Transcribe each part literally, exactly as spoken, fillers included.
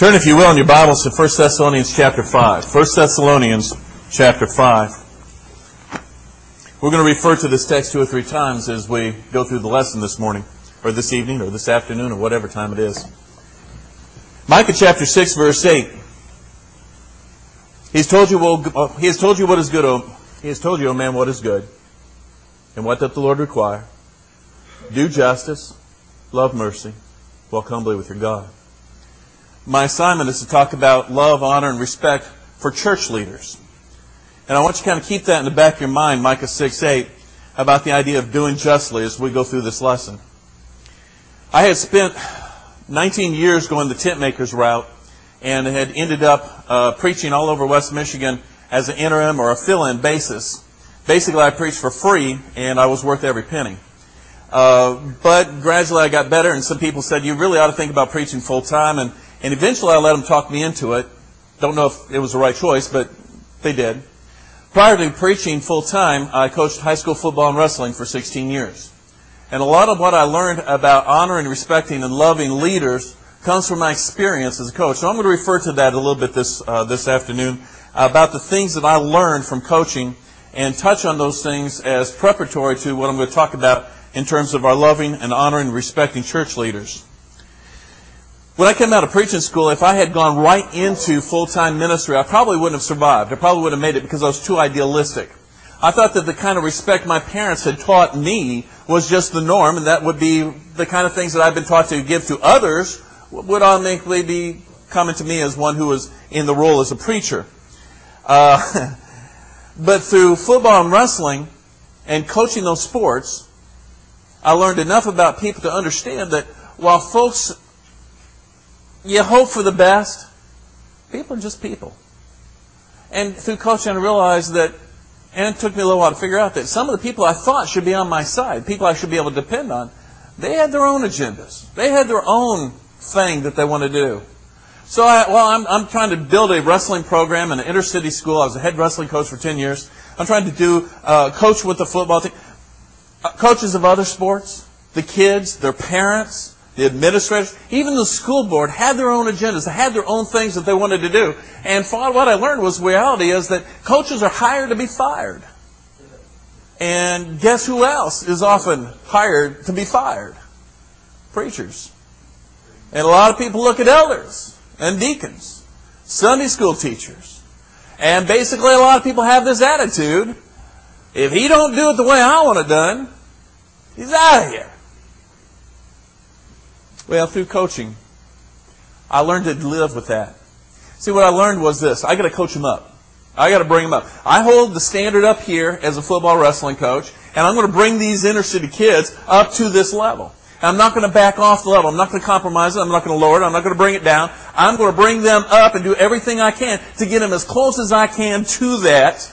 Turn, if you will, in your Bibles to First Thessalonians chapter five. First Thessalonians chapter five. We're going to refer to this text two or three times as we go through the lesson this morning, or this evening, or this afternoon, or whatever time it is. Micah chapter six, verse eight. He's told you, well, he has told you what is good, O, he has told you, O man, what is good. And what doth the Lord require? Do justice, love mercy, walk humbly with your God. My assignment is to talk about love, honor, and respect for church leaders. And I want you to kind of keep that in the back of your mind, Micah six eight, about the idea of doing justly as we go through this lesson. I had spent nineteen years going the tent maker's route and had ended up uh, preaching all over West Michigan as an interim or a fill-in basis. Basically, I preached for free, and I was worth every penny. Uh, but gradually I got better, and some people said, you really ought to think about preaching full-time, and And eventually I let them talk me into it. Don't know if it was the right choice, but they did. Prior to preaching full-time, I coached high school football and wrestling for sixteen years. And a lot of what I learned about honoring, respecting, and loving leaders comes from my experience as a coach. So I'm going to refer to that a little bit this uh, this afternoon, uh, about the things that I learned from coaching and touch on those things as preparatory to what I'm going to talk about in terms of our loving and honoring and respecting church leaders. When I came out of preaching school, if I had gone right into full-time ministry, I probably wouldn't have survived. I probably would have made it because I was too idealistic. I thought that the kind of respect my parents had taught me was just the norm, and that would be the kind of things that I've been taught to give to others would automatically be coming to me as one who was in the role as a preacher. Uh, but through football and wrestling and coaching those sports, I learned enough about people to understand that while folks... you hope for the best, people are just people. And through coaching, I realized that, and it took me a little while to figure out that some of the people I thought should be on my side, people I should be able to depend on, they had their own agendas. They had their own thing that they want to do. So, I, well, I'm, I'm trying to build a wrestling program in an inner city school. I was a head wrestling coach for ten years. I'm trying to do uh, coach with the football team. Uh, coaches of other sports, the kids, their parents, the administrators, even the school board had their own agendas. They had their own things that they wanted to do. And what I learned was reality is that coaches are hired to be fired. And guess who else is often hired to be fired? Preachers. And a lot of people look at elders and deacons, Sunday school teachers. And basically a lot of people have this attitude, if he don't do it the way I want it done, he's out of here. Well, through coaching, I learned to live with that. See, what I learned was this. I got to coach them up. I got to bring them up. I hold the standard up here as a football wrestling coach, and I'm going to bring these inner city kids up to this level. And I'm not going to back off the level. I'm not going to compromise it. I'm not going to lower it. I'm not going to bring it down. I'm going to bring them up and do everything I can to get them as close as I can to that,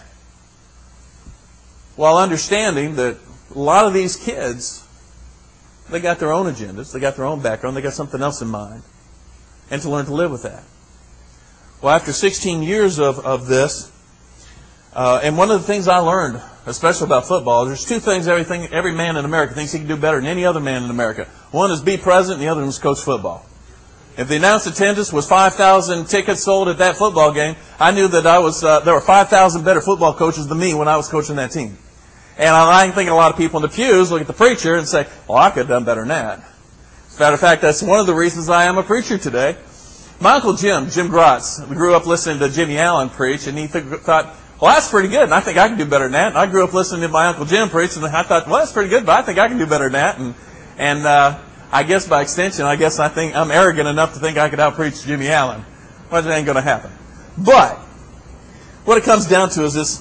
while understanding that a lot of these kids, they got their own agendas. They got their own background. They got something else in mind. And to learn to live with that. Well, after sixteen years of, of this, uh, and one of the things I learned, especially about football, there's two things everything, every man in America thinks he can do better than any other man in America. One is be president, and the other is coach football. If the announced attendance was five thousand tickets sold at that football game, I knew that I was uh, there were five thousand better football coaches than me when I was coaching that team. And I think a lot of people in the pews look at the preacher and say, well, I could have done better than that. As a matter of fact, that's one of the reasons I am a preacher today. My Uncle Jim, Jim Grotz, grew up listening to Jimmy Allen preach, and he th- thought, well, that's pretty good, and I think I can do better than that. And I grew up listening to my Uncle Jim preach, and I thought, well, that's pretty good, but I think I can do better than that. And, and uh, I guess by extension, I guess I think I'm arrogant enough to think I could out-preach Jimmy Allen. Well, that ain't going to happen. But what it comes down to is this.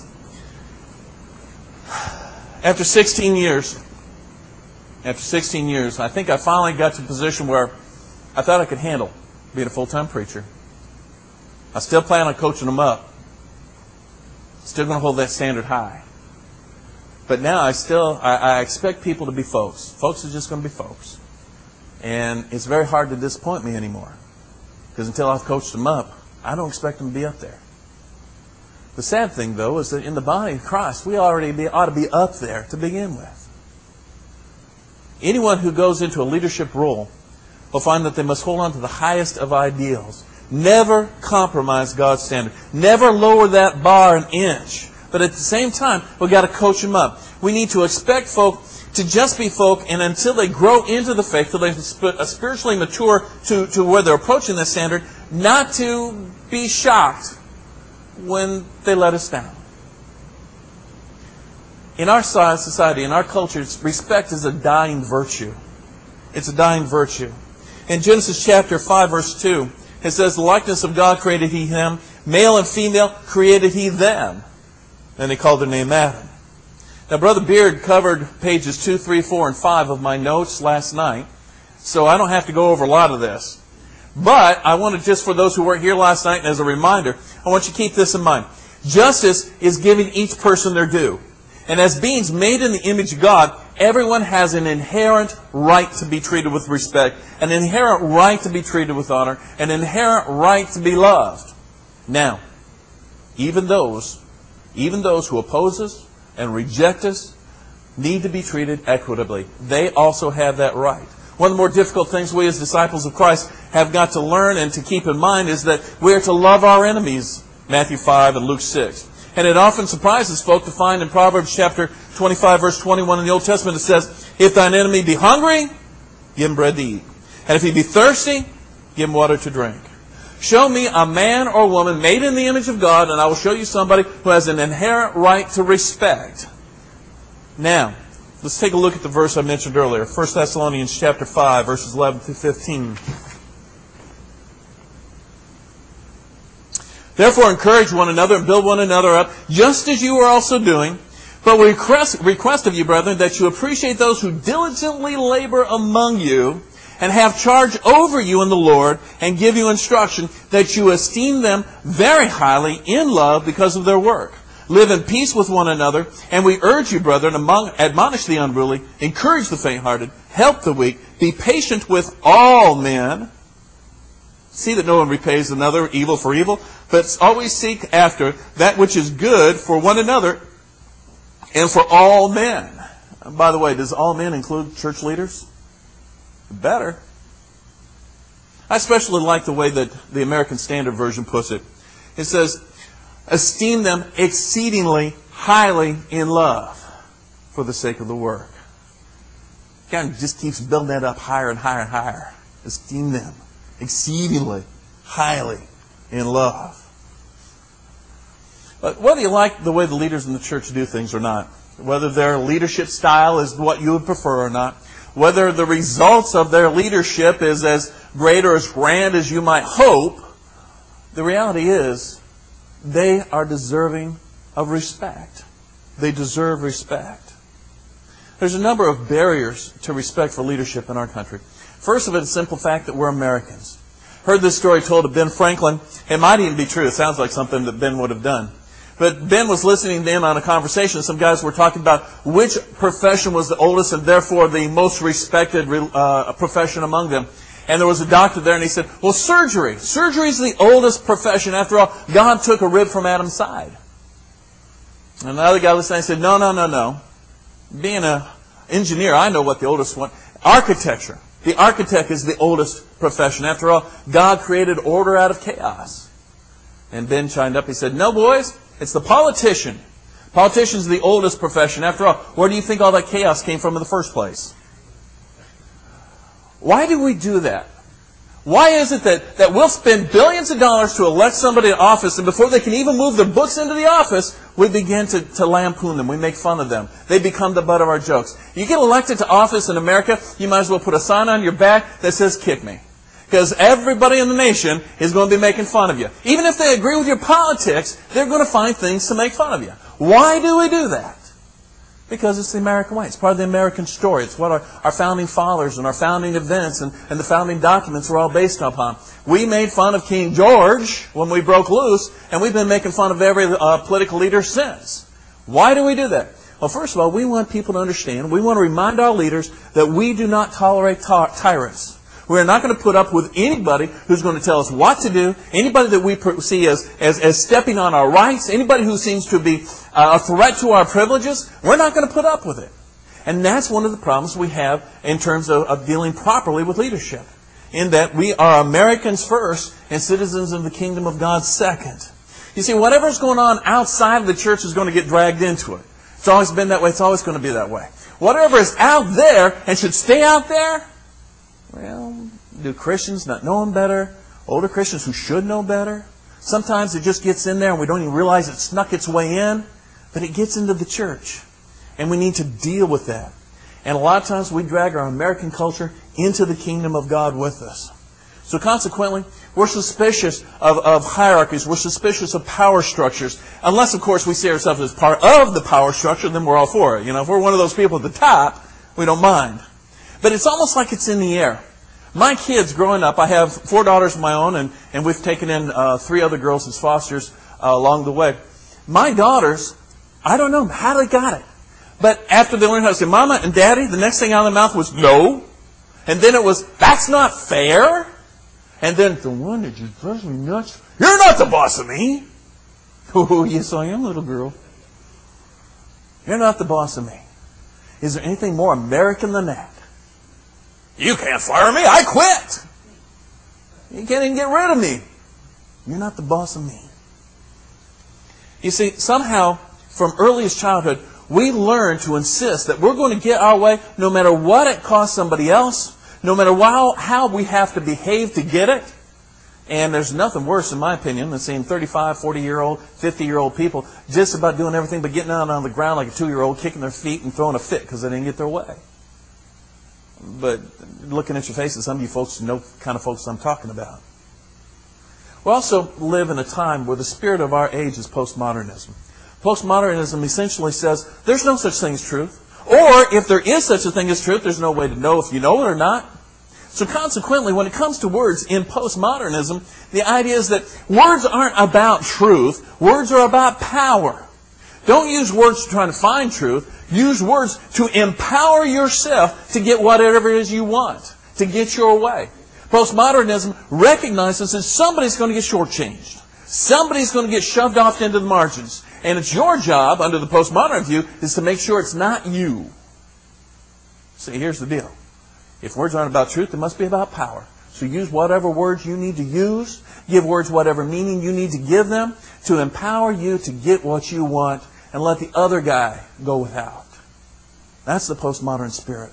After sixteen years, after sixteen years, I think I finally got to a position where I thought I could handle being a full-time preacher. I still plan on coaching them up. Still going to hold that standard high. But now I still, I, I expect people to be folks. Folks are just going to be folks. And it's very hard to disappoint me anymore. Because until I've coached them up, I don't expect them to be up there. The sad thing, though, is that in the body of Christ, we already be, ought to be up there to begin with. Anyone who goes into a leadership role will find that they must hold on to the highest of ideals. Never compromise God's standard. Never lower that bar an inch. But at the same time, we've got to coach them up. We need to expect folk to just be folk, and until they grow into the faith, till they spiritually mature to, to where they're approaching that standard, not to be shocked when they let us down. In our society, in our culture, respect is a dying virtue. It's a dying virtue. In Genesis chapter five, verse two, it says, the likeness of God created He him, male and female created He them. And He called their name Adam. Now, Brother Beard covered pages two, three, four, and five of my notes last night, so I don't have to go over a lot of this. But I want to, just for those who weren't here last night, and as a reminder, I want you to keep this in mind. Justice is giving each person their due. And as beings made in the image of God, everyone has an inherent right to be treated with respect, an inherent right to be treated with honor, an inherent right to be loved. Now, even those, even those who oppose us and reject us need to be treated equitably. They also have that right. One of the more difficult things we as disciples of Christ have got to learn and to keep in mind is that we are to love our enemies, Matthew five and Luke six. And it often surprises folk to find in Proverbs chapter twenty-five, verse twenty-one in the Old Testament, it says, if thine enemy be hungry, give him bread to eat. And if he be thirsty, give him water to drink. Show me a man or woman made in the image of God, and I will show you somebody who has an inherent right to respect. Now, let's take a look at the verse I mentioned earlier, First Thessalonians chapter five, verses eleven through fifteen. Therefore, encourage one another and build one another up, just as you are also doing. But we request, request of you, brethren, that you appreciate those who diligently labor among you and have charge over you in the Lord and give you instruction, that you esteem them very highly in love because of their work. Live in peace with one another, and we urge you, brethren, among, admonish the unruly, encourage the faint-hearted, help the weak, be patient with all men. See that no one repays another evil for evil, but always seek after that which is good for one another and for all men. And by the way, does all men include church leaders? Better. I especially like the way that the American Standard Version puts it. It says, esteem them exceedingly highly in love for the sake of the work. God just keeps building that up higher and higher and higher. Esteem them exceedingly highly in love. But whether you like the way the leaders in the church do things or not, whether their leadership style is what you would prefer or not, whether the results of their leadership is as great or as grand as you might hope, the reality is they are deserving of respect. They deserve respect. There's a number of barriers to respect for leadership in our country. First of it, the simple fact that we're Americans. Heard this story told of Ben Franklin. It might even be true. It sounds like something that Ben would have done. But Ben was listening in on a conversation. Some guys were talking about which profession was the oldest and therefore the most respected uh, profession among them. And there was a doctor there, and he said, well, surgery. Surgery is the oldest profession. After all, God took a rib from Adam's side. And another guy listening said, no, no, no, no. Being an engineer, I know what the oldest one. Architecture. The architect is the oldest profession. After all, God created order out of chaos. And Ben chimed up. He said, no, boys, it's the politician. Politician's the oldest profession. After all, where do you think all that chaos came from in the first place? Why do we do that? Why is it that, that we'll spend billions of dollars to elect somebody to office, and before they can even move their books into the office, we begin to, to lampoon them. We make fun of them. They become the butt of our jokes. You get elected to office in America, you might as well put a sign on your back that says, kick me. Because everybody in the nation is going to be making fun of you. Even if they agree with your politics, they're going to find things to make fun of you. Why do we do that? Because it's the American way. It's part of the American story. It's what our, our founding fathers and our founding events and, and the founding documents are all based upon. We made fun of King George when we broke loose, and we've been making fun of every uh, political leader since. Why do we do that? Well, first of all, we want people to understand, we want to remind our leaders that we do not tolerate ty- tyrants. We're not going to put up with anybody who's going to tell us what to do, anybody that we see as, as, as stepping on our rights, anybody who seems to be uh, a threat to our privileges. We're not going to put up with it. And that's one of the problems we have in terms of, of dealing properly with leadership. in that we are Americans first and citizens of the kingdom of God second. You see, whatever's going on outside of the church is going to get dragged into it. It's always been that way. It's always going to be that way. Whatever is out there and should stay out there, well, do Christians not know better? Older Christians who should know better? Sometimes it just gets in there and we don't even realize it snuck its way in, but it gets into the church. And we need to deal with that. And a lot of times we drag our American culture into the kingdom of God with us. So consequently, we're suspicious of, of hierarchies. We're suspicious of power structures. Unless, of course, we see ourselves as part of the power structure, then we're all for it. You know, if we're one of those people at the top, we don't mind. But it's almost like it's in the air. My kids growing up, I have four daughters of my own, and, and we've taken in uh, three other girls as fosters uh, along the way. My daughters, I don't know how they got it. But after they learned how to say Mama and Daddy, the next thing out of their mouth was no. And then it was, that's not fair. And then, the one that just drives me nuts, you're not the boss of me. Oh, yes, I am, little girl. You're not the boss of me. Is there anything more American than that? You can't fire me. I quit. You can't even get rid of me. You're not the boss of me. You see, somehow, from earliest childhood, we learn to insist that we're going to get our way no matter what it costs somebody else, no matter how, how we have to behave to get it. And there's nothing worse, in my opinion, than seeing thirty-five, forty-year-old, fifty-year-old people just about doing everything but getting out on the ground like a two-year-old, kicking their feet and throwing a fit because they didn't get their way. But looking at your faces, some of you folks know the kind of folks I'm talking about. We also live in a time where the spirit of our age is postmodernism. Postmodernism essentially says there's no such thing as truth. Or if there is such a thing as truth, there's no way to know if you know it or not. So consequently, when it comes to words in postmodernism, the idea is that words aren't about truth. Words are about power. Don't use words to try to find truth. Use words to empower yourself to get whatever it is you want, to get your way. Postmodernism recognizes that somebody's going to get shortchanged. Somebody's going to get shoved off into the margins. And it's your job, under the postmodern view, is to make sure it's not you. See, here's the deal. If words aren't about truth, they must be about power. So use whatever words you need to use. Give words whatever meaning you need to give them to empower you to get what you want and let the other guy go without. That's the postmodern spirit.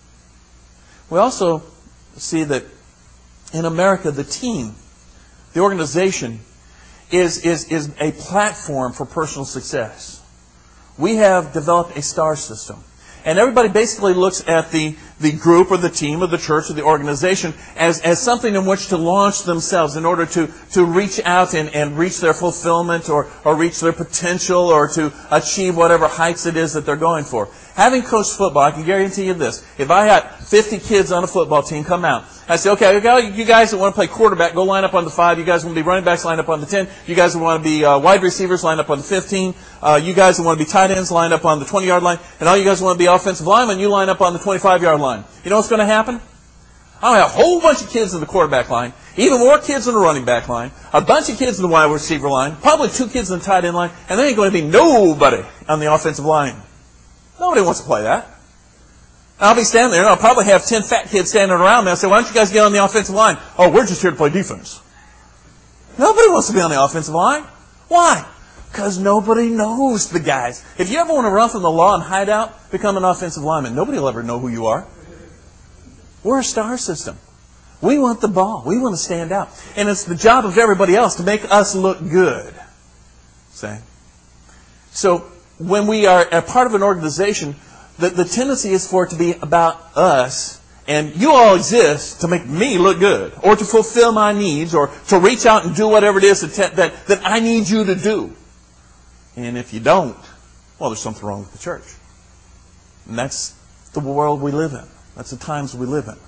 We also see that in America, the team, the organization, is, is, is a platform for personal success. We have developed a star system. And everybody basically looks at the, the group or the team or the church or the organization as, as something in which to launch themselves in order to, to reach out and, and reach their fulfillment or, or reach their potential or to achieve whatever heights it is that they're going for. Having coached football, I can guarantee you this. If I had fifty kids on a football team come out, I say, okay, you guys that want to play quarterback, go line up on the five. You guys want to be running backs, line up on the ten. You guys that want to be uh, wide receivers, line up on the fifteen. Uh, you guys that want to be tight ends, line up on the twenty-yard line. And all you guys want to be offensive linemen, you line up on the twenty-five-yard line. You know what's going to happen? I'll have a whole bunch of kids in the quarterback line, even more kids in the running back line, a bunch of kids in the wide receiver line, probably two kids in the tight end line, and there ain't going to be nobody on the offensive line. Nobody wants to play that. I'll be standing there, and I'll probably have ten fat kids standing around me. I'll say, why don't you guys get on the offensive line? Oh, we're just here to play defense. Nobody wants to be on the offensive line. Why? Because nobody knows the guys. If you ever want to run from the law and hide out, become an offensive lineman. Nobody will ever know who you are. We're a star system. We want the ball. We want to stand out. And it's the job of everybody else to make us look good. See? So, when we are a part of an organization, the, the tendency is for it to be about us, and you all exist to make me look good, or to fulfill my needs, or to reach out and do whatever it is that, that, that I need you to do. And if you don't, well, there's something wrong with the church. And that's the world we live in. That's the times we live in.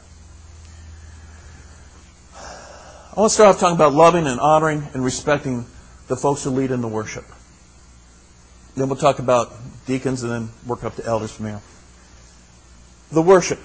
I want to start off talking about loving and honoring and respecting the folks who lead in the worship. Then we'll talk about deacons and then work up to elders from here. The worship.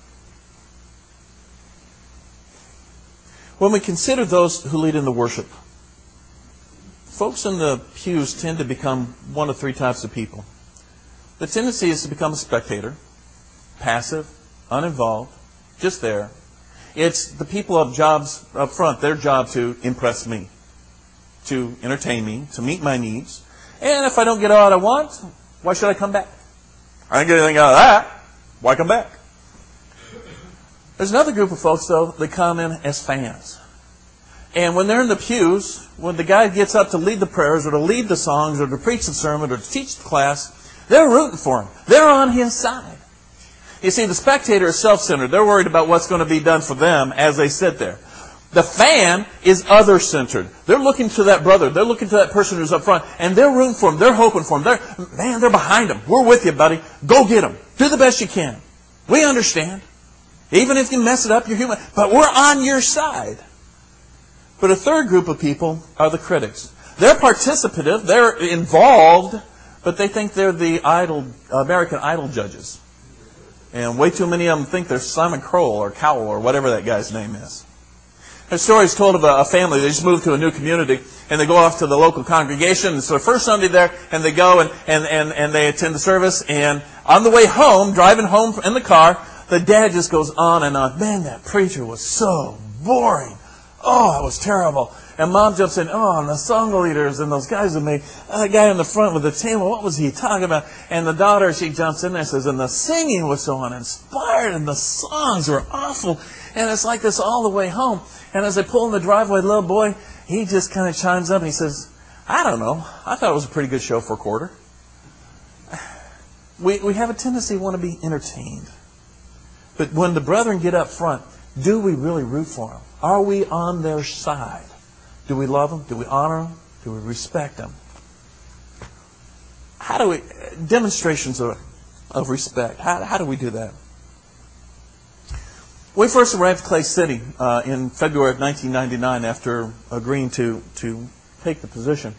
When we consider those who lead in the worship, folks in the pews tend to become one of three types of people. The tendency is to become a spectator, passive, uninvolved, just there. It's the people of jobs up front, their job to impress me, to entertain me, to meet my needs. And if I don't get all I want, why should I come back? I didn't get anything out of that. Why come back? There's another group of folks, though, that come in as fans. And when they're in the pews, when the guy gets up to lead the prayers or to lead the songs or to preach the sermon or to teach the class, they're rooting for him. They're on his side. You see, the spectator is self-centered. They're worried about what's going to be done for them as they sit there. The fan is other-centered. They're looking to that brother. They're looking to that person who's up front. And they're rooting for him. They're hoping for him. They're, man, they're behind him. We're with you, buddy. Go get him. Do the best you can. We understand. Even if you mess it up, you're human. But we're on your side. But a third group of people are the critics. They're participative. They're involved. But they think they're the idol, American Idol judges. And way too many of them think they're Simon Cowell or Cowell or whatever that guy's name is. There's stories told of a, a family. They just moved to a new community, and they go off to the local congregation. It's their first Sunday there, and they go and, and, and, and they attend the service. And on the way home, driving home in the car, the dad just goes on and on. Man, that preacher was so boring. Oh, it was terrible. And mom jumps in, oh, and the song leaders and those guys that made, uh, the guy in the front with the table, what was he talking about? And the daughter, she jumps in there and says, and the singing was so uninspired and the songs were awful. And it's like this all the way home. And as they pull in the driveway, the little boy, he just kind of chimes up and he says, I don't know. I thought it was a pretty good show for a quarter. We, we have a tendency to want to be entertained. But when the brethren get up front, do we really root for them? Are we on their side? Do we love them? Do we honor them? Do we respect them? How do we, demonstrations of, of respect, how, how do we do that? We first arrived at Clay City uh, in February of nineteen ninety-nine after agreeing to, to take the position.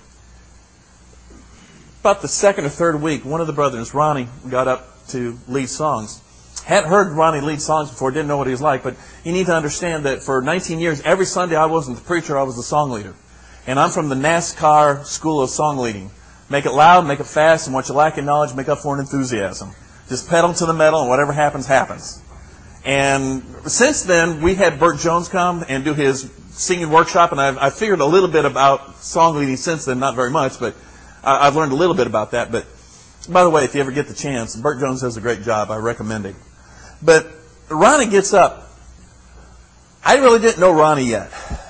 About the second or third week, one of the brothers, Ronnie, got up to lead songs. Hadn't heard Ronnie lead songs before, didn't know what he was like, but you need to understand that for nineteen years, every Sunday I wasn't the preacher, I was the song leader. And I'm from the NASCAR school of song leading. Make it loud, make it fast, and what you lack in knowledge, make up for in enthusiasm. Just pedal to the metal, and whatever happens, happens. And since then, we had Burt Jones come and do his singing workshop, and I've, I've figured a little bit about song leading since then, not very much, but I, I've learned a little bit about that. But by the way, if you ever get the chance, Burt Jones does a great job. I recommend him. But Ronnie gets up. I really didn't know Ronnie yet.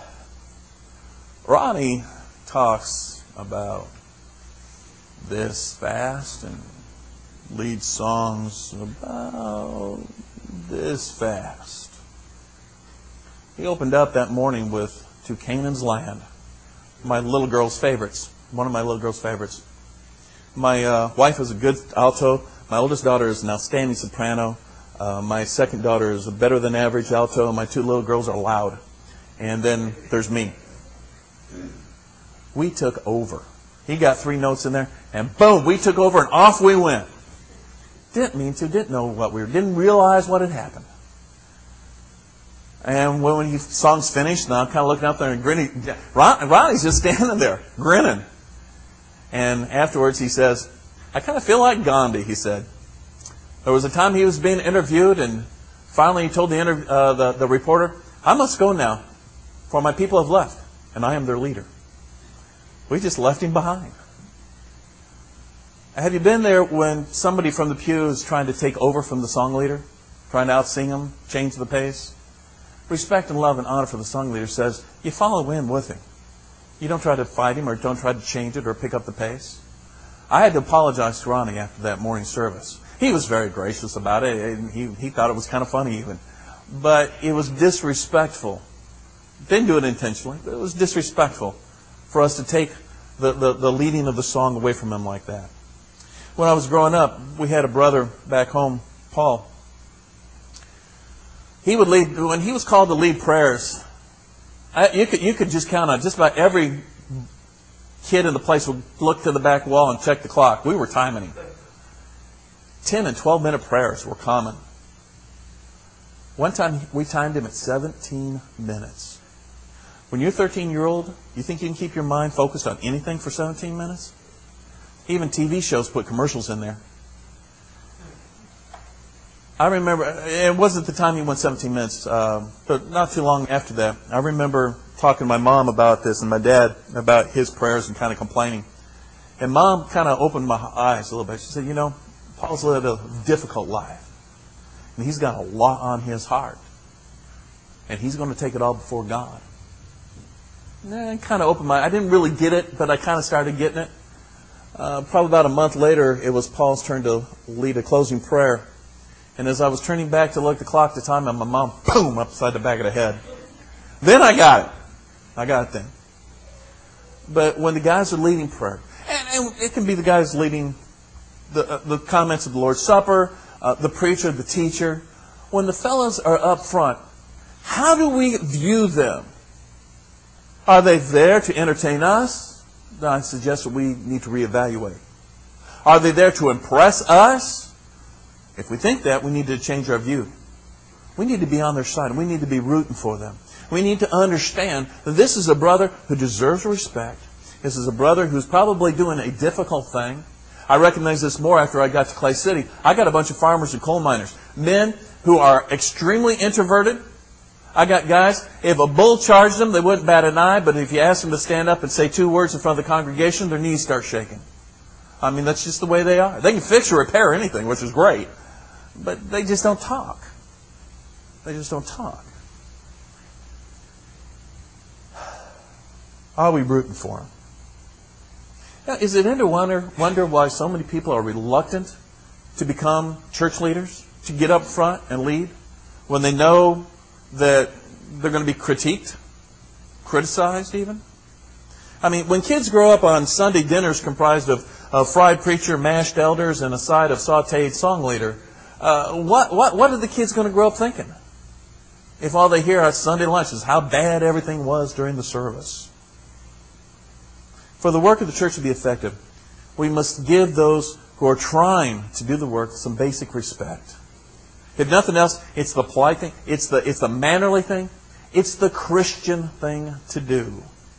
Ronnie talks about this fast and leads songs about this fast. He opened up that morning with To Canaan's Land, my little girl's favorites, one of my little girl's favorites. My uh, wife is a good alto. My oldest daughter is an outstanding soprano. Uh, my second daughter is a better than average alto. And my two little girls are loud. And then there's me. We took over. He got three notes in there, and boom, we took over, and off we went. Didn't mean to, didn't know what we were, didn't realize what had happened. And when he song's finished, and I'm kind of looking up there and grinning. Ron, Ronnie's just standing there, grinning. And afterwards he says, I kind of feel like Gandhi, he said. There was a time he was being interviewed, and finally he told the, interv- uh, the, the reporter, I must go now, for my people have left, and I am their leader. We just left him behind. Have you been there when somebody from the pew is trying to take over from the song leader? Trying to out-sing him, change the pace? Respect and love and honor for the song leader says, you follow in with him. You don't try to fight him or don't try to change it or pick up the pace. I had to apologize to Ronnie after that morning service. He was very gracious about it. He, he thought it was kind of funny even. But it was disrespectful. Didn't do it intentionally, but it was disrespectful for us to take the, the, the leading of the song away from him like that. When I was growing up, we had a brother back home, Paul. He would lead, when he was called to lead prayers, I, you could you could just count on just about every kid in the place would look to the back wall and check the clock. We were timing him. Ten and twelve minute prayers were common. One time we timed him at seventeen minutes. When you're a thirteen-year-old, you think you can keep your mind focused on anything for seventeen minutes? Even T V shows put commercials in there. I remember, it wasn't the time he went seventeen minutes, uh, but not too long after that, I remember talking to my mom about this and my dad about his prayers and kind of complaining. And Mom kind of opened my eyes a little bit. She said, you know, Paul's lived a difficult life. And he's got a lot on his heart. And he's going to take it all before God. And I kind of opened my I didn't really get it, but I kind of started getting it. Uh, probably about a month later, it was Paul's turn to lead a closing prayer. And as I was turning back to look at the clock at the time, and my mom, boom, upside the back of the head. Then I got it. I got it then. But when the guys are leading prayer, and, and it can be the guys leading the, uh, the comments of the Lord's Supper, uh, the preacher, the teacher. When the fellows are up front, how do we view them? Are they there to entertain us? I suggest that we need to reevaluate. Are they there to impress us? If we think that, we need to change our view. We need to be on their side, and we need to be rooting for them. We need to understand that this is a brother who deserves respect. This is a brother who's probably doing a difficult thing. I recognize this more after I got to Clay City. I got a bunch of farmers and coal miners. Men who are extremely introverted. I got guys, if a bull charged them, they wouldn't bat an eye, but if you ask them to stand up and say two words in front of the congregation, their knees start shaking. I mean, that's just the way they are. They can fix or repair anything, which is great, but they just don't talk. They just don't talk. Are we rooting for them? Now, is it any wonder, wonder why so many people are reluctant to become church leaders, to get up front and lead, when they know that they're going to be critiqued, criticized even? I mean, when kids grow up on Sunday dinners comprised of, of fried preacher, mashed elders, and a side of sautéed song leader, uh, what, what, what are the kids going to grow up thinking? If all they hear at Sunday lunch is how bad everything was during the service. For the work of the church to be effective, we must give those who are trying to do the work some basic respect. If nothing else, it's the polite thing, it's the, it's the mannerly thing, it's the Christian thing to do.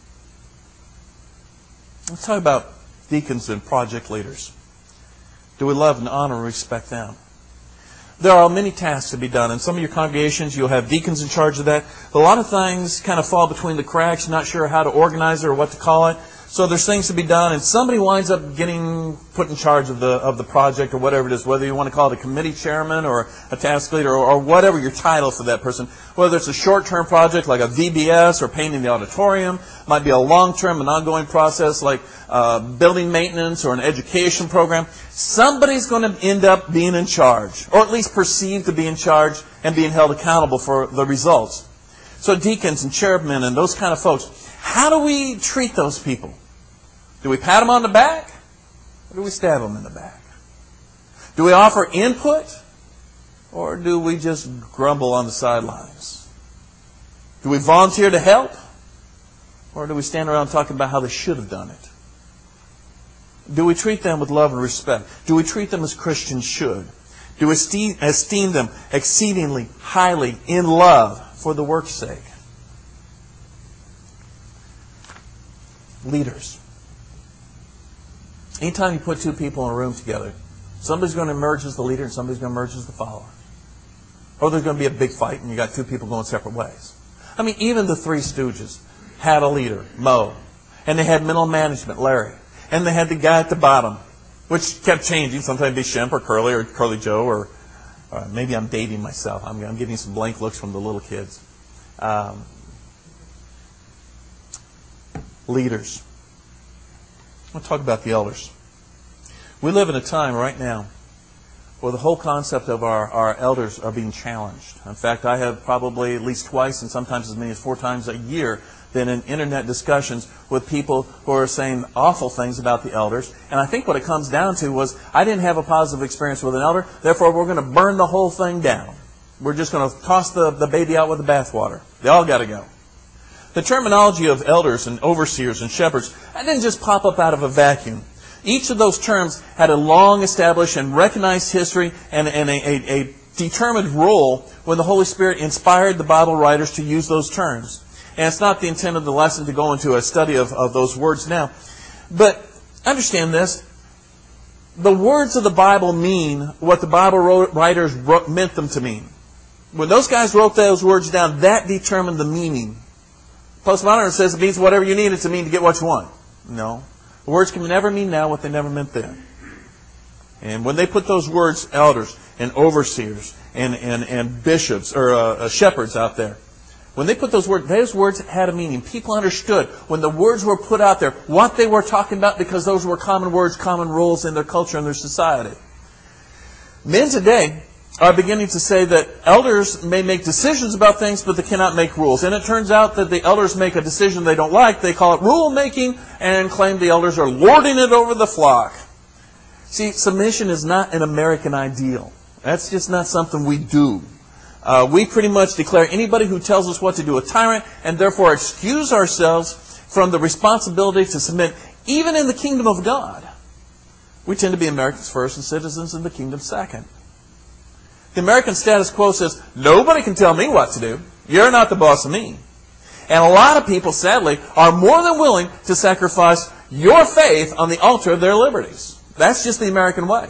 Let's talk about deacons and project leaders. Do we love and honor and respect them? There are many tasks to be done. In some of your congregations, you'll have deacons in charge of that. A lot of things kind of fall between the cracks, not sure how to organize it or what to call it. So there's things to be done, and somebody winds up getting put in charge of the of the project or whatever it is, whether you want to call it a committee chairman or a task leader or, or whatever your title for that person. Whether it's a short-term project like a V B S or painting the auditorium, might be a long-term and ongoing process like uh, building maintenance or an education program. Somebody's going to end up being in charge, or at least perceived to be in charge and being held accountable for the results. So deacons and chairmen and those kind of folks, how do we treat those people? Do we pat them on the back? Or do we stab them in the back? Do we offer input? Or do we just grumble on the sidelines? Do we volunteer to help? Or do we stand around talking about how they should have done it? Do we treat them with love and respect? Do we treat them as Christians should? Do we esteem them exceedingly highly in love for the work's sake? Leaders. Anytime you put two people in a room together, somebody's going to emerge as the leader and somebody's going to emerge as the follower. Or there's going to be a big fight and you got two people going separate ways. I mean, even the Three Stooges had a leader, Mo. And they had middle management, Larry. And they had the guy at the bottom, which kept changing. Sometimes it'd be Shemp or Curly or Curly Joe, or, or maybe I'm dating myself. I'm, I'm getting some blank looks from the little kids. Um, leaders. I want to talk about the elders. We live in a time right now where the whole concept of our, our elders are being challenged. In fact, I have probably at least twice and sometimes as many as four times a year been in internet discussions with people who are saying awful things about the elders. And I think what it comes down to was, I didn't have a positive experience with an elder, therefore we're going to burn the whole thing down. We're just going to toss the, the baby out with the bathwater. They all got to go. The terminology of elders and overseers and shepherds, that didn't just pop up out of a vacuum. Each of those terms had a long established and recognized history and, and a, a, a determined role when the Holy Spirit inspired the Bible writers to use those terms. And it's not the intent of the lesson to go into a study of, of those words now. But understand this. the words of the Bible mean what the Bible writers wrote, meant them to mean. When those guys wrote those words down, that determined the meaning. Postmodern says it means whatever you need it to mean to get what you want. No. The words can never mean now what they never meant then. And when they put those words, elders and overseers and, and, and bishops or uh, shepherds out there, when they put those words, those words had a meaning. People understood when the words were put out there what they were talking about, because those were common words, common rules in their culture and their society. Men today are beginning to say that elders may make decisions about things, but they cannot make rules. And it turns out that the elders make a decision they don't like. They call it rule making and claim the elders are lording it over the flock. See, submission is not an American ideal. That's just not something we do. Uh, we pretty much declare anybody who tells us what to do a tyrant, and therefore excuse ourselves from the responsibility to submit, even in the kingdom of God. We tend to be Americans first and citizens in the kingdom second. The American status quo says, nobody can tell me what to do. You're not the boss of me. And a lot of people, sadly, are more than willing to sacrifice your faith on the altar of their liberties. That's just the American way.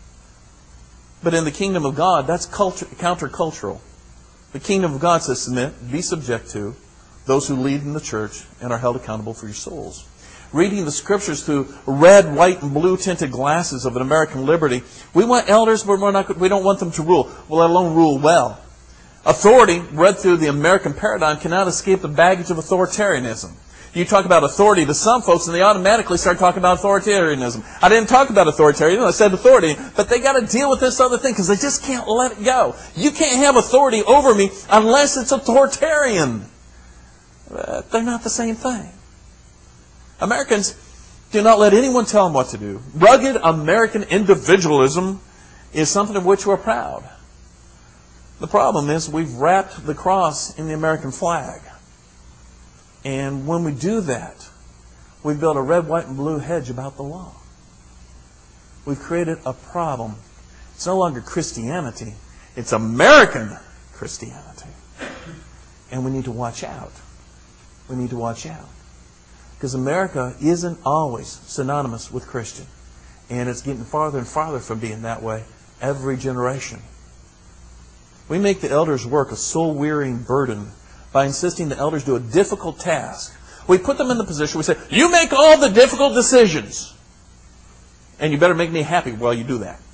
But in the kingdom of God, that's culture, countercultural. The kingdom of God says submit, be subject to those who lead in the church and are held accountable for your souls. Reading the Scriptures through red, white, and blue tinted glasses of an American liberty, we want elders, but we're not, we don't want them to rule, let alone rule well. Authority, read through the American paradigm, cannot escape the baggage of authoritarianism. You talk about authority to some folks, and they automatically start talking about authoritarianism. I didn't talk about authoritarianism, I said authority, but they got to deal with this other thing because they just can't let it go. You can't have authority over me unless it's authoritarian. Uh, they're not the same thing. Americans do not let anyone tell them what to do. Rugged American individualism is something of which we're proud. The problem is we've wrapped the cross in the American flag. And when we do that, we've built a red, white, and blue hedge about the law. We've created a problem. It's no longer Christianity. It's American Christianity. And we need to watch out. We need to watch out. Because America isn't always synonymous with Christian. And it's getting farther and farther from being that way every generation. We make the elders' work a soul-wearying burden by insisting the elders do a difficult task. We put them in the position, we say, you make all the difficult decisions. And you better make me happy while you do that.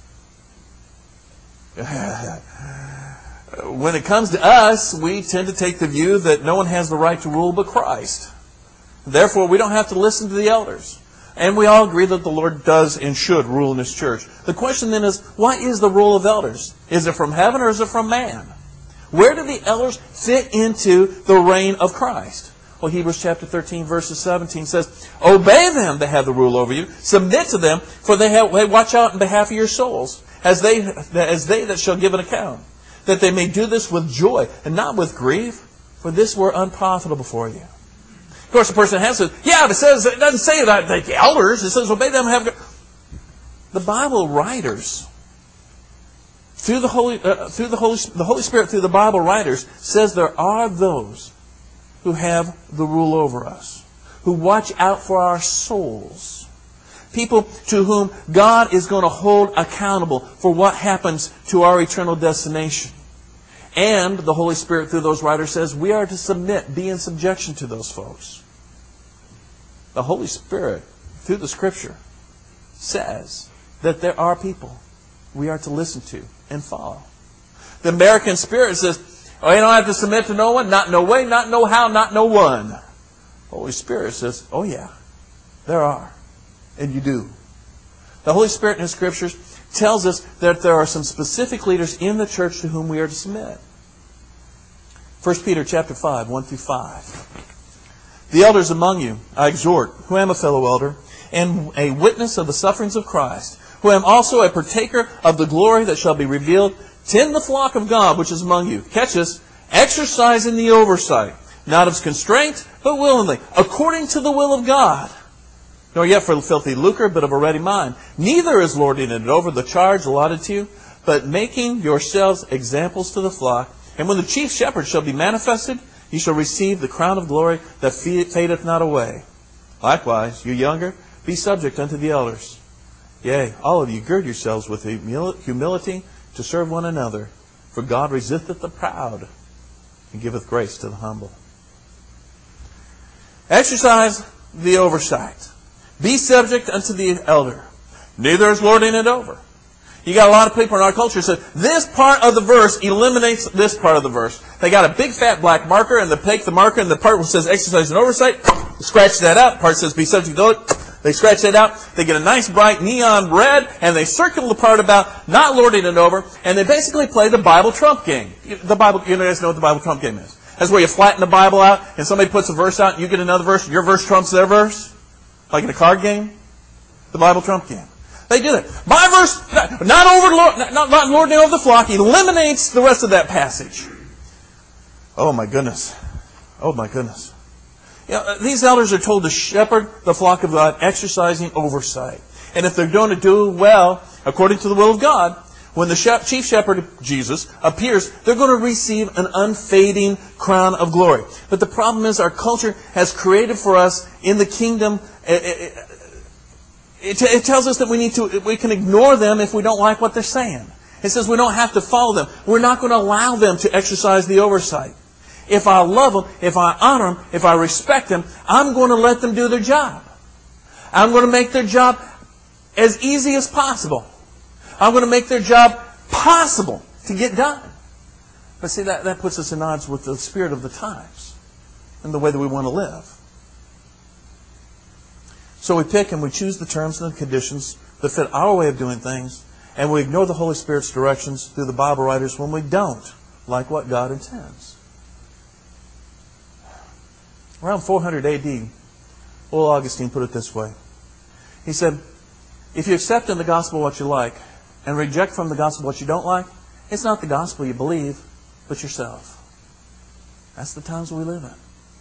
When it comes to us, we tend to take the view that no one has the right to rule but Christ. Therefore, we don't have to listen to the elders. And we all agree that the Lord does and should rule in His church. The question then is, what is the rule of elders? Is it from heaven or is it from man? Where do the elders fit into the reign of Christ? Well, Hebrews chapter thirteen, verses seventeen says, obey them that have the rule over you. Submit to them, for they, have, they watch out in behalf of your souls, as they, as they that shall give an account. That they may do this with joy and not with grief, for this were unprofitable for you. Of course, the person has said, yeah, it says it doesn't say that the elders. It says obey them. Have the Bible writers through the Holy uh, through the Holy the Holy Spirit through the Bible writers says there are those who have the rule over us, who watch out for our souls, people to whom God is going to hold accountable for what happens to our eternal destination. And the Holy Spirit through those writers says we are to submit, be in subjection to those folks. The Holy Spirit through the Scripture says that there are people we are to listen to and follow. The American spirit says, oh, you don't have to submit to no one, not no way, not no how, not no one. The Holy Spirit says, oh yeah, there are. And you do. The Holy Spirit in His Scriptures tells us that there are some specific leaders in the church to whom we are to submit. First Peter chapter five, one through five. The elders among you I exhort, who am a fellow elder, and a witness of the sufferings of Christ, who am also a partaker of the glory that shall be revealed, tend the flock of God which is among you. Catch this, exercising the oversight, not of constraint, but willingly, according to the will of God. Nor yet for filthy lucre, but of a ready mind. Neither is lording it over the charge allotted to you, but making yourselves examples to the flock. And when the chief shepherd shall be manifested, you shall receive the crown of glory that fadeth not away. Likewise, you younger, be subject unto the elders. Yea, all of you, gird yourselves with humility to serve one another. For God resisteth the proud and giveth grace to the humble. Exercise the oversight. Be subject unto the elder. Neither is lording it over. You got a lot of people in our culture who say, this part of the verse eliminates this part of the verse. They got a big fat black marker, and they take the marker, and the part that says exercise and oversight, scratch that out. The part says be subject to it. They scratch that out. They get a nice bright neon red, and they circle the part about not lording it over, and they basically play the Bible trump game. The Bible, you guys know what the Bible trump game is. That's where you flatten the Bible out, and somebody puts a verse out, and you get another verse, and your verse trumps their verse. Like in a card game. The Bible trump game. They do that. My verse, not, not over, not, not lording over the flock, eliminates the rest of that passage. Oh my goodness. Oh my goodness. You know, these elders are told to shepherd the flock of God, exercising oversight. And if they're going to do well, according to the will of God, when the chief shepherd, Jesus, appears, they're going to receive an unfading crown of glory. But the problem is our culture has created for us in the kingdom, it, it, it, it tells us that we need to, we can ignore them if we don't like what they're saying. It says we don't have to follow them. We're not going to allow them to exercise the oversight. If I love them, if I honor them, if I respect them, I'm going to let them do their job. I'm going to make their job as easy as possible. I'm going to make their job possible to get done. But see, that, that puts us in odds with the spirit of the times and the way that we want to live. So we pick and we choose the terms and the conditions that fit our way of doing things, and we ignore the Holy Spirit's directions through the Bible writers when we don't like what God intends. Around four hundred A D, old Augustine put it this way. He said, if you accept in the gospel what you like and reject from the gospel what you don't like, it's not the gospel you believe, but yourself. That's the times we live in.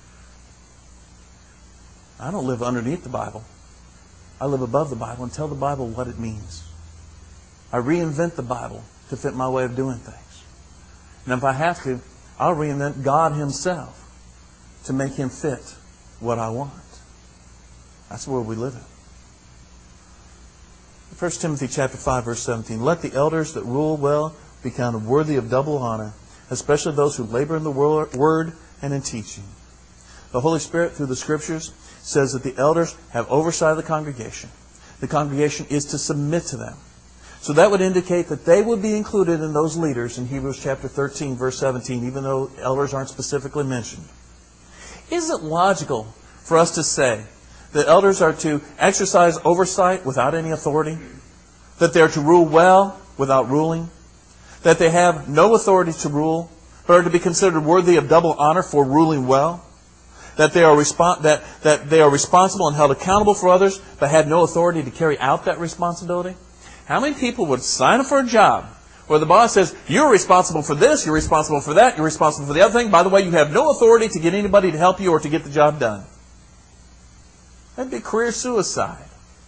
I don't live underneath the Bible. I live above the Bible and tell the Bible what it means. I reinvent the Bible to fit my way of doing things. And if I have to, I'll reinvent God Himself to make Him fit what I want. That's where we live in. First Timothy chapter five, verse seventeen. Let the elders that rule well be counted worthy of double honor, especially those who labor in the word and in teaching. The Holy Spirit, through the Scriptures, says that the elders have oversight of the congregation. The congregation is to submit to them. So that would indicate that they would be included in those leaders in Hebrews chapter thirteen, verse seventeen, even though elders aren't specifically mentioned. Is it logical for us to say that elders are to exercise oversight without any authority? That they're to rule well without ruling? That they have no authority to rule, but are to be considered worthy of double honor for ruling well? That they are respons- that, that they are responsible and held accountable for others, but had no authority to carry out that responsibility? How many people would sign up for a job where the boss says, you're responsible for this, you're responsible for that, you're responsible for the other thing. By the way, you have no authority to get anybody to help you or to get the job done. That'd be career suicide.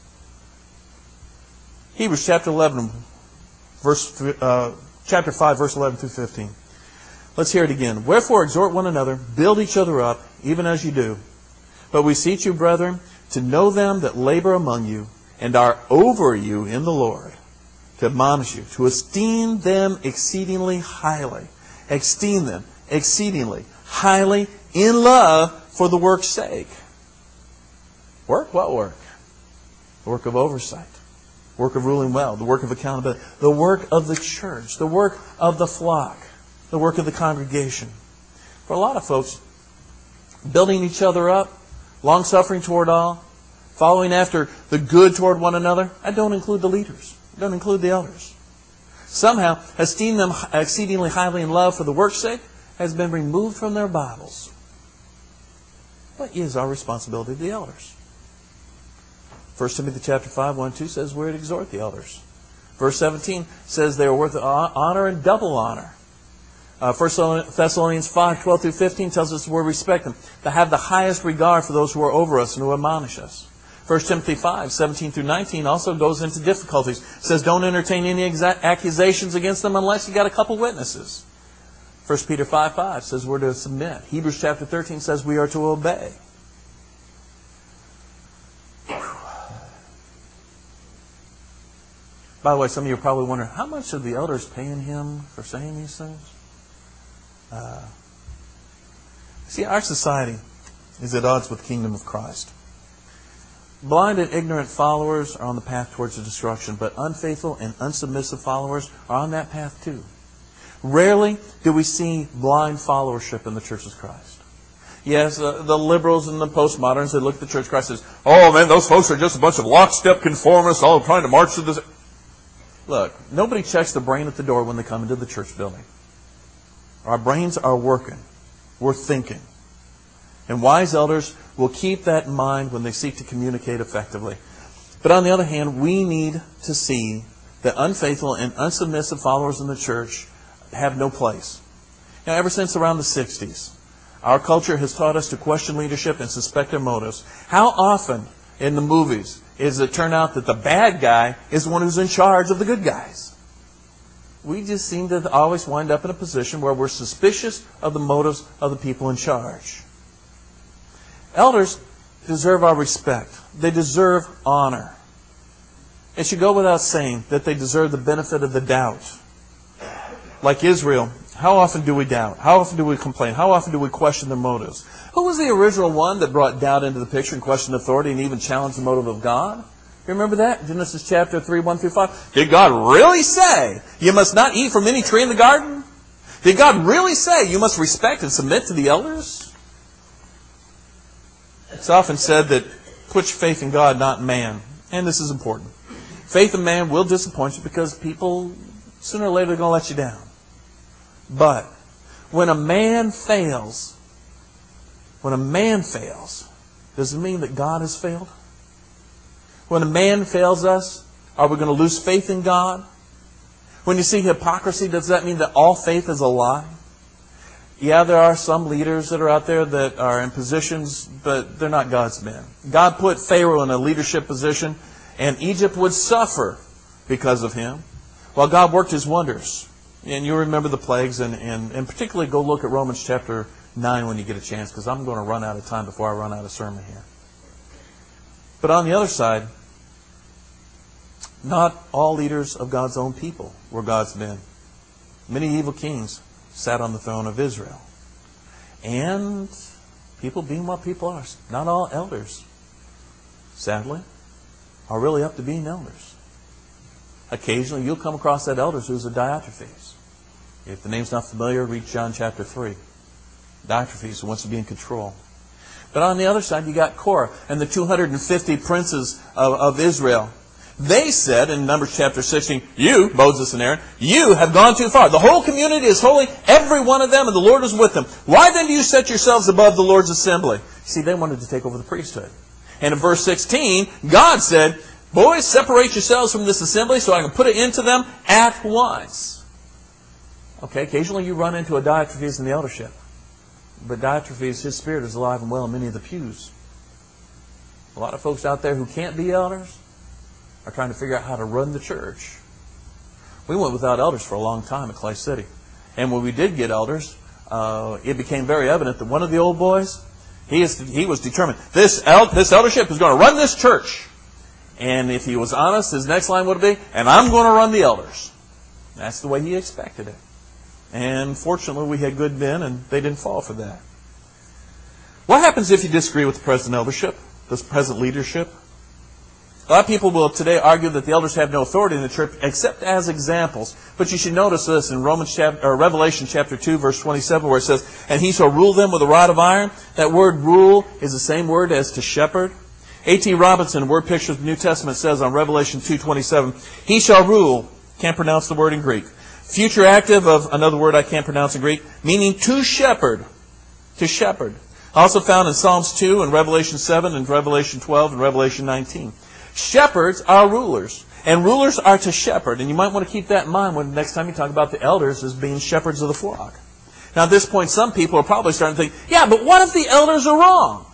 Hebrews chapter eleven, verse uh, chapter five, verse eleven through fifteen. Let's hear it again. Wherefore exhort one another, build each other up, even as you do. But we beseech you, brethren, to know them that labor among you, and are over you in the Lord, to admonish you, to esteem them exceedingly highly. Esteem them exceedingly highly in love for the work's sake. Work? What work? The work of oversight. Work of ruling well. The work of accountability. The work of the church. The work of the flock. The work of the congregation. For a lot of folks, building each other up, long-suffering toward all, following after the good toward one another, I don't include the leaders. I don't include the elders. Somehow, esteem them exceedingly highly in love for the work's sake has been removed from their Bibles. What is our responsibility to the elders? First Timothy chapter five, one and two says we're to exhort the elders. Verse seventeen says they are worth honor and double honor. Uh, First Thessalonians five, twelve through fifteen tells us we're respect them, to have the highest regard for those who are over us and who admonish us. First Timothy five, seventeen through nineteen also goes into difficulties. It says don't entertain any exact accusations against them unless you got a couple witnesses. First Peter five, five says we're to submit. Hebrews chapter thirteen says we are to obey. By the way, some of you are probably wondering, how much are the elders paying him for saying these things? Uh, see, our society is at odds with the kingdom of Christ. Blind and ignorant followers are on the path towards destruction, but unfaithful and unsubmissive followers are on that path too. Rarely do we see blind followership in the Church of Christ. Yes, uh, the liberals and the postmoderns, they look at the Church of Christ and say, oh man, those folks are just a bunch of lockstep conformists all trying to march to this. Look, nobody checks the brain at the door when they come into the church building. Our brains are working. We're thinking. And wise elders will keep that in mind when they seek to communicate effectively. But on the other hand, we need to see that unfaithful and unsubmissive followers in the church have no place. Now, ever since around the sixties, our culture has taught us to question leadership and suspect their motives. How often in the movies is it turn out that the bad guy is the one who's in charge of the good guys? We just seem to always wind up in a position where we're suspicious of the motives of the people in charge. Elders deserve our respect. They deserve honor. It should go without saying that they deserve the benefit of the doubt. Like Israel, how often do we doubt? How often do we complain? How often do we question their motives? Who was the original one that brought doubt into the picture and questioned authority and even challenged the motive of God? You remember that? Genesis chapter three, one through five. Did God really say you must not eat from any tree in the garden? Did God really say you must respect and submit to the elders? It's often said that put your faith in God, not in man. And this is important. Faith in man will disappoint you because people, sooner or later, are going to let you down. But when a man fails, when a man fails, does it mean that God has failed? When a man fails us, are we going to lose faith in God? When you see hypocrisy, does that mean that all faith is a lie? Yeah, there are some leaders that are out there that are in positions, but they're not God's men. God put Pharaoh in a leadership position, and Egypt would suffer because of him, while God worked His wonders. And you remember the plagues, and, and, and particularly go look at Romans chapter nine when you get a chance, because I'm going to run out of time before I run out of sermon here. But on the other side, not all leaders of God's own people were God's men. Many evil kings sat on the throne of Israel. And people being what people are, not all elders, sadly, are really up to being elders. Occasionally you'll come across that elder who's a Diotrephes. If the name's not familiar, read John chapter three. Diotrephes who wants to be in control. But on the other side, you got Korah and the two hundred fifty princes of, of Israel. They said in Numbers chapter sixteen, you, Moses and Aaron, you have gone too far. The whole community is holy, every one of them, and the Lord is with them. Why then do you set yourselves above the Lord's assembly? See, they wanted to take over the priesthood. And in verse sixteen, God said, boys, separate yourselves from this assembly so I can put it into them at once. Okay, occasionally you run into a Diotrephes in the eldership. But Diotrephes, his spirit is alive and well in many of the pews. A lot of folks out there who can't be elders are trying to figure out how to run the church. We went without elders for a long time at Clay City. And when we did get elders, uh, it became very evident that one of the old boys, he, is, he was determined, this, el- this eldership is going to run this church. And if he was honest, his next line would be, and I'm going to run the elders. That's the way he expected it. And fortunately, we had good men, and they didn't fall for that. What happens if you disagree with the present eldership, this present leadership? A lot of people will today argue that the elders have no authority in the church except as examples. But you should notice this in Romans chapter, or Revelation chapter two, verse twenty-seven, where it says, and he shall rule them with a rod of iron. That word rule is the same word as to shepherd. A T Robinson, Word Pictures of the New Testament, says on Revelation two twenty-seven, he shall rule, can't pronounce the word in Greek. Future active of another word I can't pronounce in Greek, meaning to shepherd. To shepherd. Also found in Psalms two and Revelation seven and Revelation twelve and Revelation nineteen. Shepherds are rulers. And rulers are to shepherd. And you might want to keep that in mind when next time you talk about the elders as being shepherds of the flock. Now at this point, some people are probably starting to think, yeah, but what if the elders are wrong?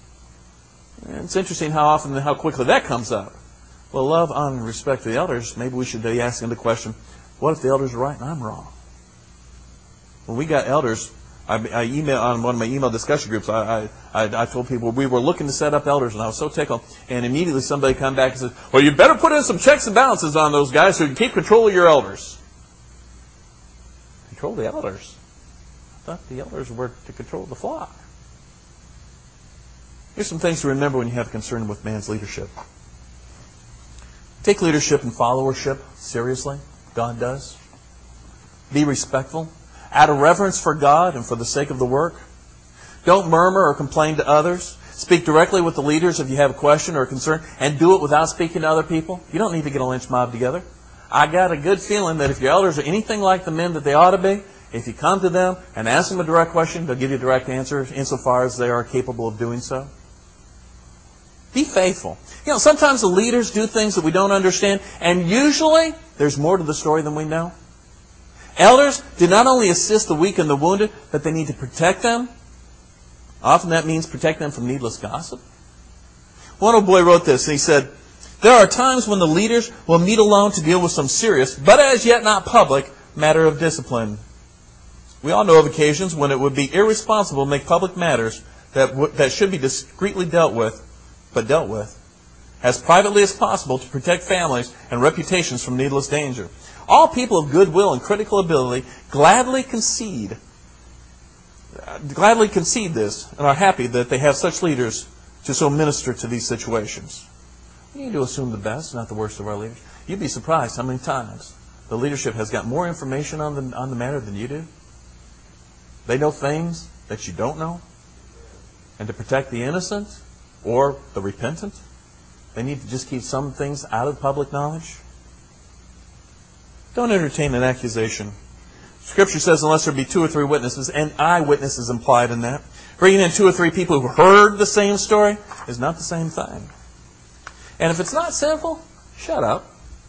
And it's interesting how often and how quickly that comes up. Well, love, honor, and respect to the elders, maybe we should be asking the question, what if the elders are right and I'm wrong? When we got elders, I, I email on one of my email discussion groups. I, I I told people we were looking to set up elders, and I was so tickled. And immediately somebody come back and said, "Well, you better put in some checks and balances on those guys so you can keep control of your elders." Control the elders? I thought the elders were to control the flock. Here's some things to remember when you have concern with man's leadership. Take leadership and followership seriously. God does. Be respectful. Out of reverence for God and for the sake of the work. Don't murmur or complain to others. Speak directly with the leaders if you have a question or a concern, and do it without speaking to other people. You don't need to get a lynch mob together. I got a good feeling that if your elders are anything like the men that they ought to be, if you come to them and ask them a direct question, they'll give you a direct answer insofar as they are capable of doing so. Be faithful. You know, sometimes the leaders do things that we don't understand, and usually there's more to the story than we know. Elders do not only assist the weak and the wounded, but they need to protect them. Often that means protect them from needless gossip. One old boy wrote this, and he said, "There are times when the leaders will meet alone to deal with some serious, but as yet not public, matter of discipline. We all know of occasions when it would be irresponsible to make public matters that w- that should be discreetly dealt with, but dealt with, as privately as possible to protect families and reputations from needless danger. All people of goodwill and critical ability gladly concede, uh, gladly concede this and are happy that they have such leaders to so minister to these situations." We need to assume the best, not the worst of our leaders. You'd be surprised how many times the leadership has got more information on the, on the matter than you do. They know things that you don't know. And to protect the innocent or the repentant, they need to just keep some things out of public knowledge. Don't entertain an accusation. Scripture says unless there be two or three witnesses, and eyewitness is implied in that. Bringing in two or three people who heard the same story is not the same thing. And if it's not sinful, shut up.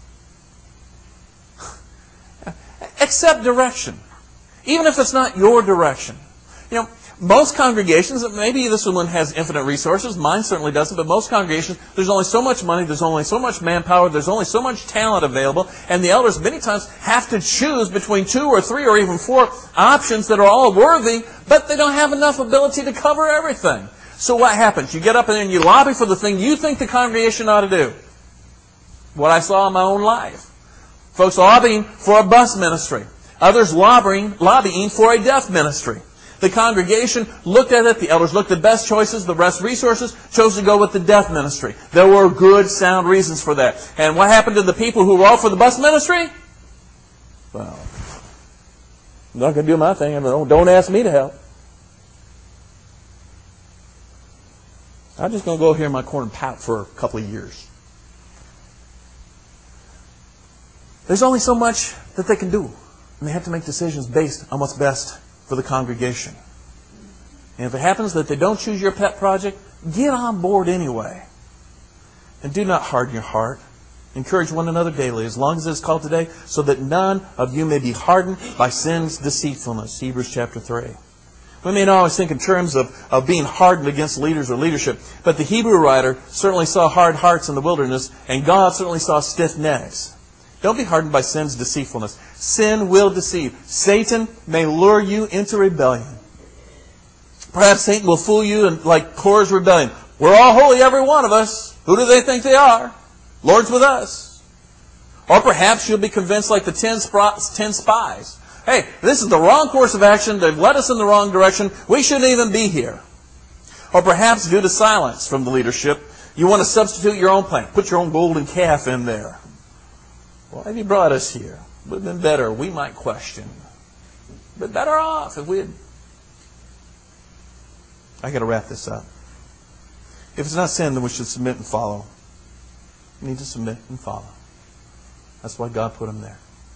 Accept direction. Even if it's not your direction. You know, most congregations, maybe this one has infinite resources, mine certainly doesn't, but most congregations, there's only so much money, there's only so much manpower, there's only so much talent available, and the elders many times have to choose between two or three or even four options that are all worthy, but they don't have enough ability to cover everything. So what happens? You get up and you lobby for the thing you think the congregation ought to do. What I saw in my own life. Folks lobbying for a bus ministry. Others lobbying, lobbying for a deaf ministry. The congregation looked at it, the elders looked at best choices, the rest resources, chose to go with the deaf ministry. There were good, sound reasons for that. And what happened to the people who were all for the bus ministry? Well, I'm not going to do my thing. Don't ask me to help. I'm just going to go here in my corner and pout for a couple of years. There's only so much that they can do. And they have to make decisions based on what's best for the congregation. And if it happens that they don't choose your pet project, get on board anyway. And do not harden your heart. Encourage one another daily, as long as it is called today, so that none of you may be hardened by sin's deceitfulness. Hebrews chapter three. We may not always think in terms of, of being hardened against leaders or leadership, but the Hebrew writer certainly saw hard hearts in the wilderness, and God certainly saw stiff necks. Don't be hardened by sin's deceitfulness. Sin will deceive. Satan may lure you into rebellion. Perhaps Satan will fool you in, like Korah's rebellion. We're all holy, every one of us. Who do they think they are? Lord's with us. Or perhaps you'll be convinced like the ten, spro- ten spies. Hey, this is the wrong course of action. They've led us in the wrong direction. We shouldn't even be here. Or perhaps due to silence from the leadership, you want to substitute your own plan. Put your own golden calf in there. Why have you brought us here? It would have been better. We might question. But better off if we had... I got to wrap this up. If it's not sin, then we should submit and follow. We need to submit and follow. That's why God put them there.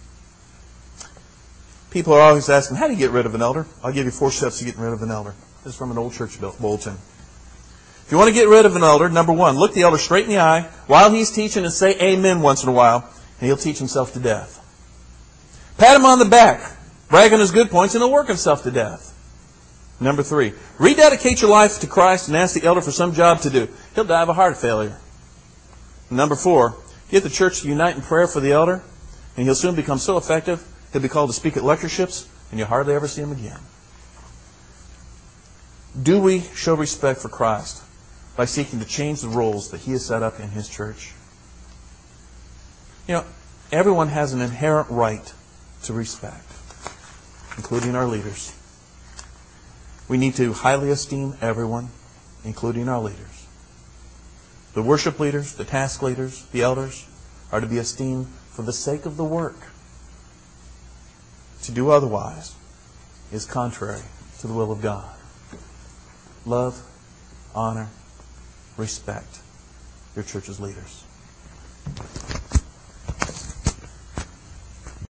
People are always asking, how do you get rid of an elder? I'll give you four steps to getting rid of an elder. This is from an old church bulletin. If you want to get rid of an elder, number one, look the elder straight in the eye while he's teaching and say amen once in a while. And he'll teach himself to death. Pat him on the back. Brag on his good points and he'll work himself to death. Number three, rededicate your life to Christ and ask the elder for some job to do. He'll die of a heart failure. Number four, get the church to unite in prayer for the elder, and he'll soon become so effective, he'll be called to speak at lectureships, and you'll hardly ever see him again. Do we show respect for Christ by seeking to change the roles that He has set up in His church? You know, everyone has an inherent right to respect, including our leaders. We need to highly esteem everyone, including our leaders. The worship leaders, the task leaders, the elders are to be esteemed for the sake of the work. To do otherwise is contrary to the will of God. Love, honor, respect your church's leaders.